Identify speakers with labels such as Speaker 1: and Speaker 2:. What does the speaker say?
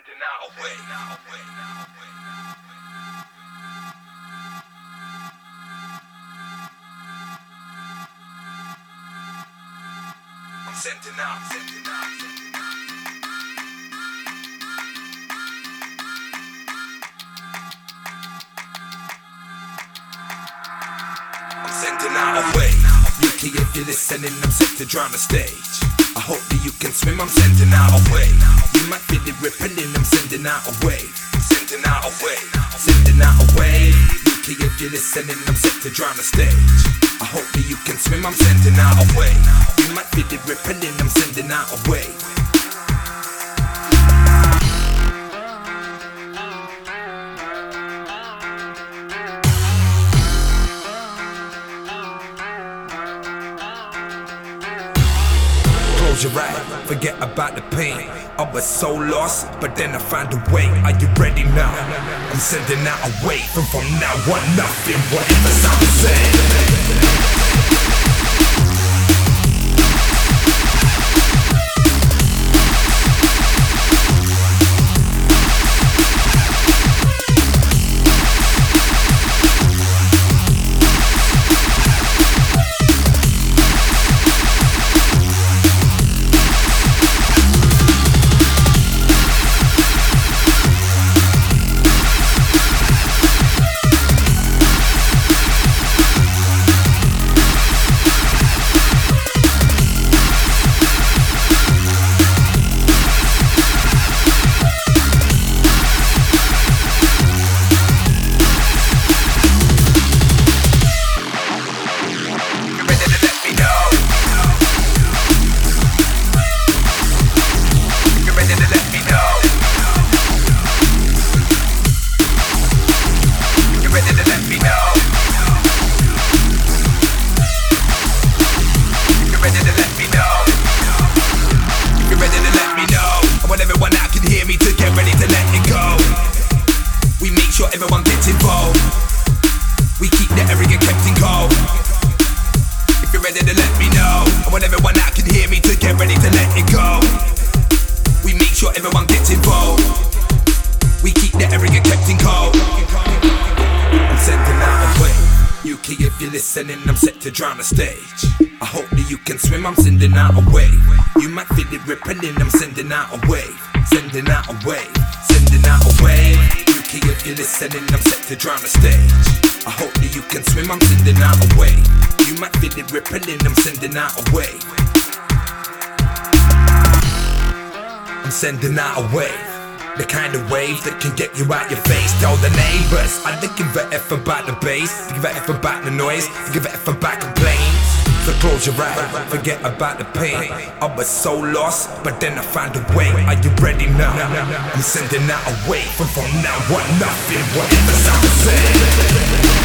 Speaker 1: sending out a wave. I'm sending out. I'm sending out a wave. UK, if you're listening, I'm set to drown the stage. I hope that you can swim, I'm sending out a wave. You might feel it rippling, I'm sending out a wave. Sending out a wave, sending out a wave. UK, if you're listening, I'm set to drown the stage. I hope that you can swim, I'm sending out a wave. You might feel it rippling, I'm sending out a wave. Close your eyes, forget about the pain. I was so lost, but then I found a way. Are you ready now? I'm sending out a wave, and from now on nothing will ever sound the same. Everyone gets involved. We keep the area kept in cold. If you're ready to let me know, I want everyone that can hear me to get ready to let it go. We make sure everyone gets involved. We keep the area kept in cold. I'm sending out a wave. UK, if you're listening, I'm set to drown the stage. I hope that you can swim, I'm sending out a wave. You might feel it rippling, I'm sending out a wave. Sending out a wave, sending out a wave. If you're listening, I'm set to drown the stage. I hope that you can swim, I'm sending out a wave. You might feel it rippling, I'm sending out a wave. I'm sending out a wave. The kind of wave that can get you out your face. Tell the neighbors, I don't give a F about the bass, give a F about the noise, give a F about complaints. So close your eyes, forget about the pain. I was so lost, but then I found a way. Are you ready now? I'm sending out a wave, and from now on nothing will ever sound the same.